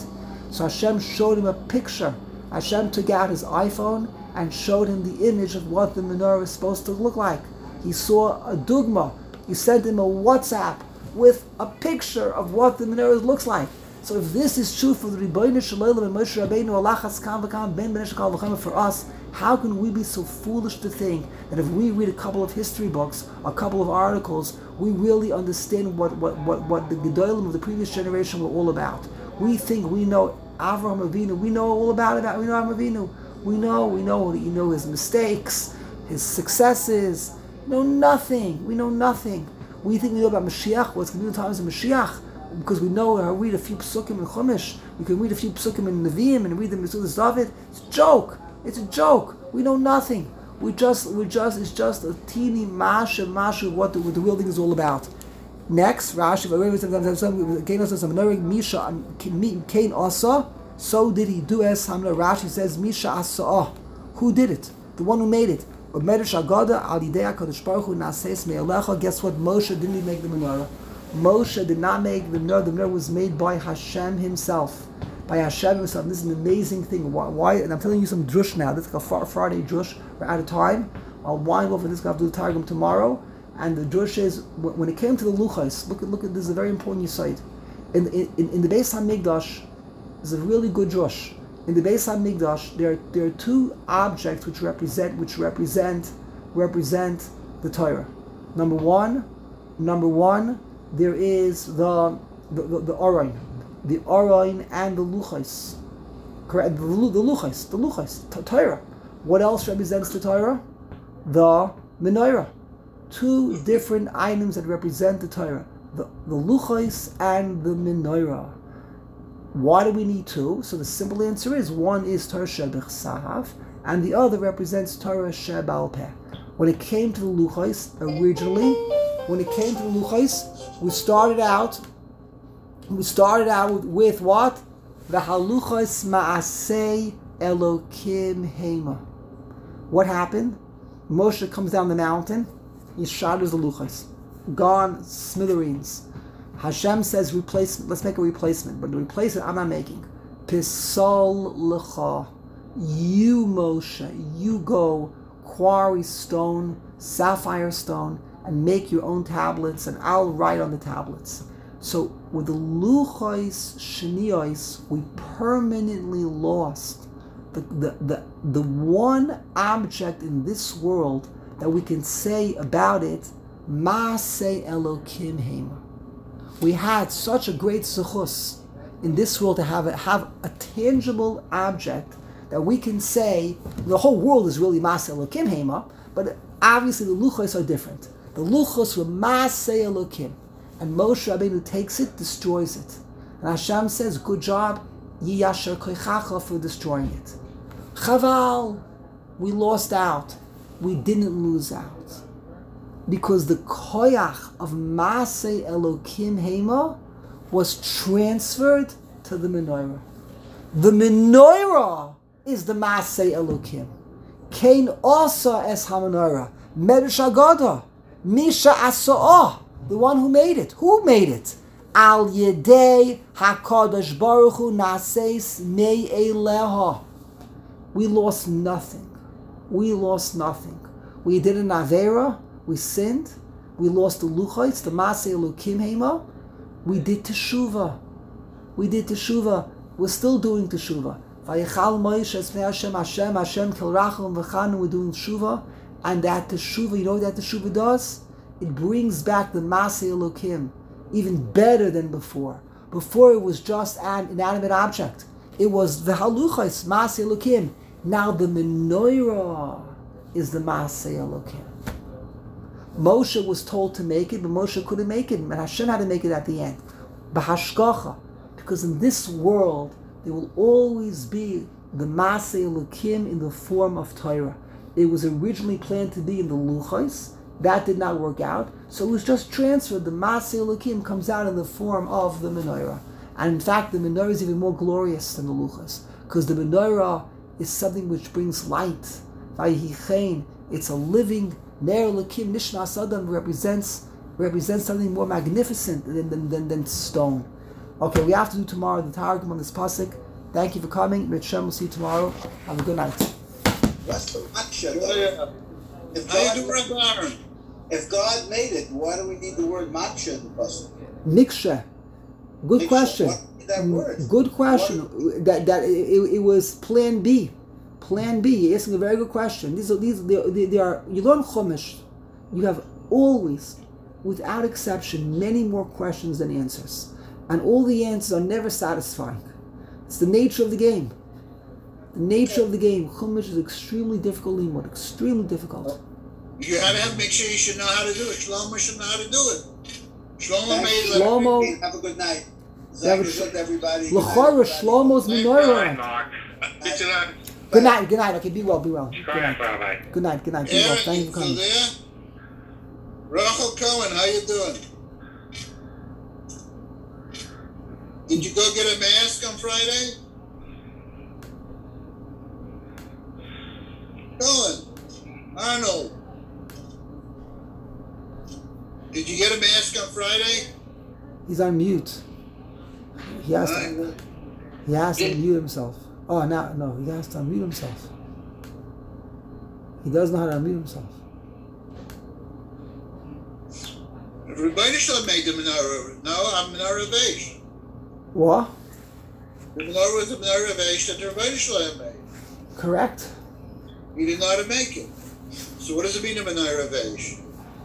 So Hashem showed him a picture. Hashem took out his iPhone and showed him the image of what the menorah is supposed to look like. He saw a dugma. He sent him a WhatsApp with a picture of what the menorah looks like. So if this is true for the Rebbeinu Shalom and Moshe Rabbeinu, Alachas Kam V'Kam Ben Ben Shekal V'Chem for us, how can we be so foolish to think that if we read a couple of history books, a couple of articles, we really understand what, what, what, what the Gedolim of the previous generation were all about? We think we know Avraham Avinu, we know all about it, we know Avraham Avinu. We know, we know, you know his mistakes, his successes. We know nothing. We know nothing. We think we know about Mashiach, what's going to be the times of Mashiach, because we know how to read a few psukim in Chumash. We can read a few psukim in Nevi'im and read the Mesilas David. It's a joke. It's a joke. We know nothing. We just, we just, it's just a teeny masha masha what the, what the real thing is all about. Next, Rashi, Misha, Cain Asa. So did he do as Hamna. Rashi says, Misha Asa'ah. Who did it? The one who made it. Guess what? Moshe didn't even make the menorah. Moshe did not make the menorah. The menorah was made by Hashem himself. By Hashem himself. And this is an amazing thing. Why? why and I'm telling you some drush now. This is like a Friday drush. We're out of time. I'll wind off and this. I'll have to do the Targum tomorrow. And the drush is, when it came to the Luchos, look at, look at, this is a very important insight. In, in, in the Beis HaMikdash, is a really good drush. In the Beis HaMikdash, there are, there are two objects which represent which represent represent the Torah. Number one, number one, there is the the the, the Aron, the Aron and the Luchos. Correct. The, the Luchos, the Luchos, the Torah. What else represents the Torah? The Menorah. Two different items that represent the Torah: the the Luchos and the Menorah. Why do we need two? So the simple answer is, one is Torah Shebechsav, and the other represents Torah Shebal Peh. When it came to the Luchos, originally, when it came to the Luchos, we started out, we started out with, with what? The Haluchos Ma'asei Elokim Hema. What happened? Moshe comes down the mountain, he shatters the Luchos. Gone, smithereens. Hashem says replacement. Let's make a replacement, but the replacement I'm not making. Pisol lecha, you Moshe, you go quarry stone, sapphire stone, and make your own tablets, and I'll write on the tablets. So with the luchos sheniyos, we permanently lost the, the the the one object in this world that we can say about it, Maaseh Elokim Hema. We had such a great zechus in this world to have a, have a tangible object that we can say the whole world is really Maaseh Elokim Hema, but obviously the luchos are different. The luchos were Maaseh Elokim, and Moshe Rabbeinu takes it, destroys it, and Hashem says, "Good job, Yiyasher Koichacha, for destroying it." Chaval, we lost out. We didn't lose out. Because the koyach of Maaseh Elokim Hema was transferred to the menorah. The menorah is the Maaseh Elokim. Kain Asa es HaMenorah. Medrash Agada. Misha Asa'ah. The one who made it. Who made it? Al Yedei HaKadosh Baruch Hu Naseis Me'eleha. We lost nothing. We lost nothing. We did an Avera. We sinned. We lost the Luchos, the Maaseh Elokim Hema. We did Teshuvah. We did Teshuvah. We're still doing Teshuvah. Vayichal Moshe Esmei Hashem, Hashem, Hashem, Kilrachel, V'chanu, we're doing Teshuvah. And that Teshuvah, you know what that Teshuvah does? It brings back the Maaseh Elokim, even better than before. Before it was just an inanimate object. It was the Haluchos, Maaseh Elokim. Now the menorah is the Maaseh Elokim. Moshe was told to make it, but Moshe couldn't make it, and Hashem had to make it at the end. B'hashgacha, because in this world there will always be the Maaseh Elokim in the form of Torah. It was originally planned to be in the Luchos. That did not work out, so it was just transferred. The Maaseh Elokim comes out in the form of the menorah, and in fact, the menorah is even more glorious than the Luchos, because the menorah is something which brings light. Vayihichein, it's a living Ner Elokim Nishnas Adam represents represents something more magnificent than, than, than, than stone. Okay, we have to do tomorrow the Targum on this pasuk. Thank you for coming. Mitzvah, we'll see you tomorrow. Have a good night. What's the maksha, Yeah, though? yeah. If How you God, do, Rabbi Aaron? if God made it, why do we need the word maksha in the puzzle? Miksha. Good Miksha, question. why do we need that word? Good question. That that it, it was Plan B. Plan B. You're asking a very good question. These are these they, they, they are. You learn Chumash. You have always, without exception, many more questions than answers, and all the answers are never satisfying. It's the nature of the game. The nature of the game. Chumash is extremely difficult limud. Extremely difficult. You had to have, make sure you should know how to do it. Shlomo should know how to do it. Shlomo Thank made you. it. Shlomo- Have a good night. Yeah, Zach but is Sh- with everybody. Good night, L'chora everybody. Shlomo's Bye, menorah. Mark. Good night. Good night. Good night. Okay, be well. Be well. Good Bye, night. Rabbi. Good night. Good night. Be well. Aaron, Thank you you for still coming. there? Rachel Cohen, how you doing? Did you go get a mask on Friday? Cohen, Arnold. Did you get a mask on Friday? He's on mute. He has to. Alright. He has to mute himself. Oh, no, no. He has to unmute himself. He doesn't know how to unmute himself. Everybody should have made the menorah. No, I'm menorah veish. What? The menorah was a menorah veish that everybody should have made. Correct. He didn't know how to make it. So what does it mean a menorah veish?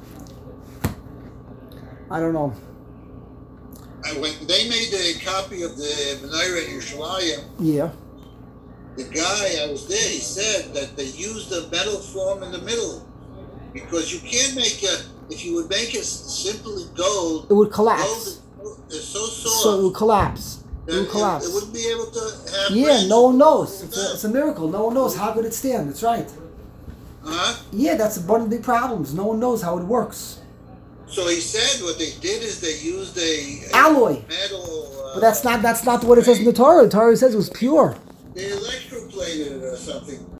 I don't know. And when they made the copy of the menorah in Yerushalayim, Yeah. the guy I was there, he said that they used a metal form in the middle because you can't make a. If you would make it simply gold, It would gold collapse. is, is so soft So it would collapse. It that would collapse. It, it wouldn't be able to have. Yeah, branches no one to knows. pull It's a, down. it's a miracle. No one knows how could it stand. That's right. Huh? Yeah, that's one of the big problems. No one knows how it works. So he said what they did is they used a, a Alloy. metal. Uh, But that's not that's not what it says in the Torah. The Torah says it was pure. They electroplated it or something.